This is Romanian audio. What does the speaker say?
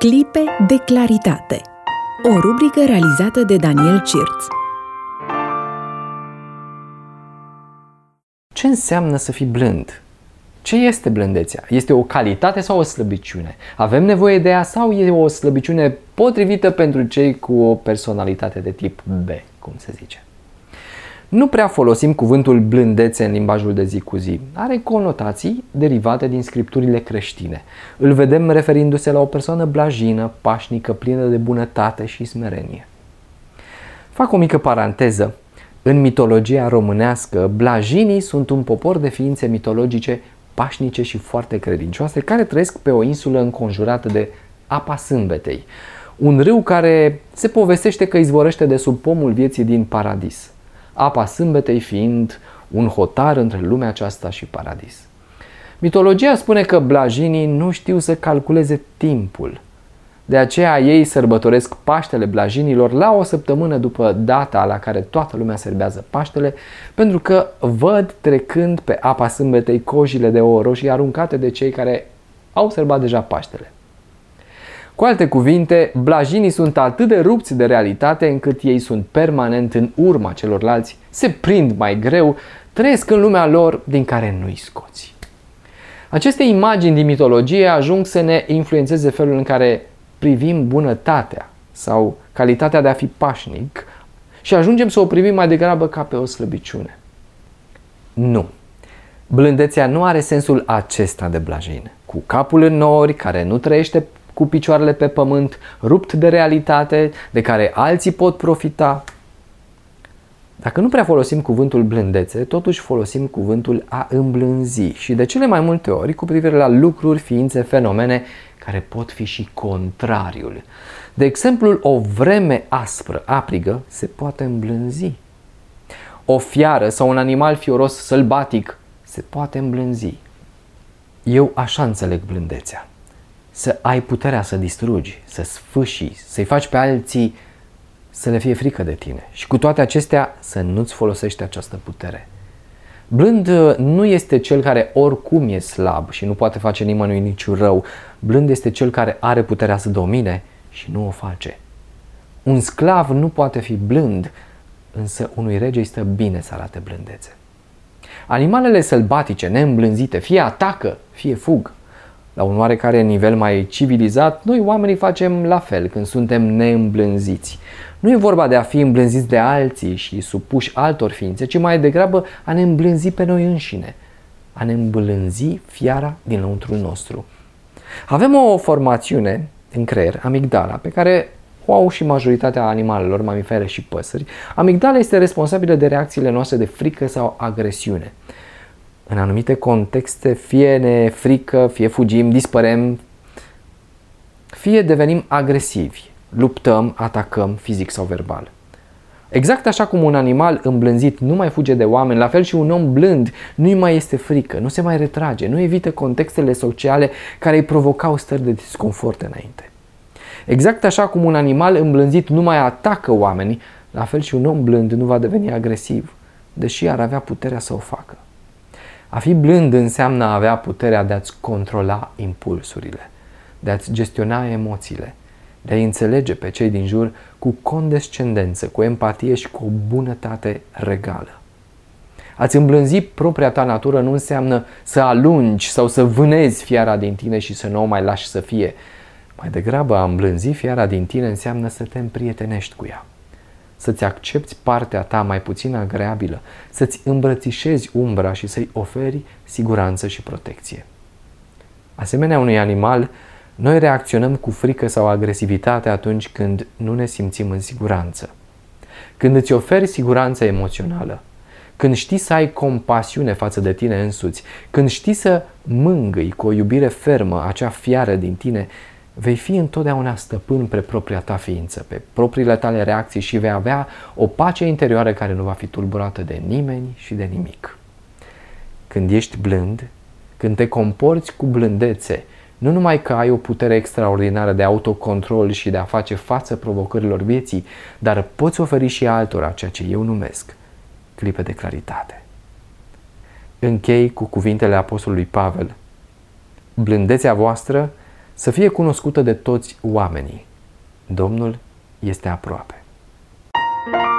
Clipe de claritate. O rubrică realizată de Daniel Cirț. Ce înseamnă să fii blând? Ce este blândețea? Este o calitate sau o slăbiciune? Avem nevoie de ea sau e o slăbiciune potrivită pentru cei cu o personalitate de tip B, cum se zice? Nu prea folosim cuvântul blândețe în limbajul de zi cu zi. Are conotații derivate din scripturile creștine. Îl vedem referindu-se la o persoană blajină, pașnică, plină de bunătate și smerenie. Fac o mică paranteză. În mitologia românească, blajinii sunt un popor de ființe mitologice pașnice și foarte credincioase care trăiesc pe o insulă înconjurată de apa sâmbetei, un râu care se povestește că izvorăște de sub pomul vieții din paradis, apa sâmbetei fiind un hotar între lumea aceasta și paradis. Mitologia spune că blajinii nu știu să calculeze timpul. De aceea ei sărbătoresc Paștele blajinilor la o săptămână după data la care toată lumea serbează Paștele, pentru că văd trecând pe apa sâmbetei cojile de ouă roșii aruncate de cei care au sărbat deja Paștele. Cu alte cuvinte, blajinii sunt atât de rupți de realitate încât ei sunt permanent în urma celorlalți, se prind mai greu, trăiesc în lumea lor din care nu-i scoți. Aceste imagini din mitologie ajung să ne influențeze felul în care privim bunătatea sau calitatea de a fi pașnic și ajungem să o privim mai degrabă ca pe o slăbiciune. Nu. Blândețea nu are sensul acesta de blajin, cu capul în nori, care nu trăiește cu picioarele pe pământ, rupt de realitate, de care alții pot profita. Dacă nu prea folosim cuvântul blândețe, totuși folosim cuvântul a îmblânzi și de cele mai multe ori cu privire la lucruri, ființe, fenomene care pot fi și contrariul. De exemplu, o vreme aspră, aprigă, se poate îmblânzi. O fiară sau un animal fioros sălbatic se poate îmblânzi. Eu așa înțeleg blândețea. Să ai puterea să distrugi, să sfâșii, să-i faci pe alții să le fie frică de tine și cu toate acestea să nu-ți folosești această putere. Blând nu este cel care oricum e slab și nu poate face nimănui niciun rău. Blând este cel care are puterea să domine și nu o face. Un sclav nu poate fi blând, însă unui rege îi stă bine să arate blândețe. Animalele sălbatice, neîmblânzite, fie atacă, fie fug. La un oarecare nivel mai civilizat, noi oamenii facem la fel când suntem neîmblânziți. Nu e vorba de a fi îmblânziți de alții și supuși altor ființe, ci mai degrabă a ne îmblânzi pe noi înșine, a ne îmblânzi fiara dinăuntru nostru. Avem o formațiune în creier, amigdala, pe care o au și majoritatea animalelor, mamifere și păsări. Amigdala este responsabilă de reacțiile noastre de frică sau agresiune. În anumite contexte, fie ne frică, fie fugim, dispărem, fie devenim agresivi, luptăm, atacăm fizic sau verbal. Exact așa cum un animal îmblânzit nu mai fuge de oameni, la fel și un om blând nu-i mai este frică, nu se mai retrage, nu evită contextele sociale care îi provocau stări de disconfort înainte. Exact așa cum un animal îmblânzit nu mai atacă oamenii, la fel și un om blând nu va deveni agresiv, deși ar avea puterea să o facă. A fi blând înseamnă a avea puterea de a-ți controla impulsurile, de a-ți gestiona emoțiile, de a-i înțelege pe cei din jur cu condescendență, cu empatie și cu o bunătate regală. A-ți îmblânzi propria ta natură nu înseamnă să alungi sau să vânezi fiara din tine și să nu o mai lași să fie. Mai degrabă a îmblânzi fiara din tine înseamnă să te împrietenești cu ea, să-ți accepti partea ta mai puțin agreabilă, să-ți îmbrățișezi umbra și să-i oferi siguranță și protecție. Asemenea unui animal, noi reacționăm cu frică sau agresivitate atunci când nu ne simțim în siguranță. Când îți oferi siguranță emoțională, când știi să ai compasiune față de tine însuți, când știi să mângâi cu o iubire fermă acea fiară din tine, vei fi întotdeauna stăpân pe propria ta ființă, pe propriile tale reacții și vei avea o pace interioară care nu va fi tulburată de nimeni și de nimic. Când ești blând, când te comporți cu blândețe, nu numai că ai o putere extraordinară de autocontrol și de a face față provocărilor vieții, dar poți oferi și altora ceea ce eu numesc clipe de claritate. Închei cu cuvintele apostolului Pavel. Blândețea voastră să fie cunoscută de toți oamenii. Domnul este aproape.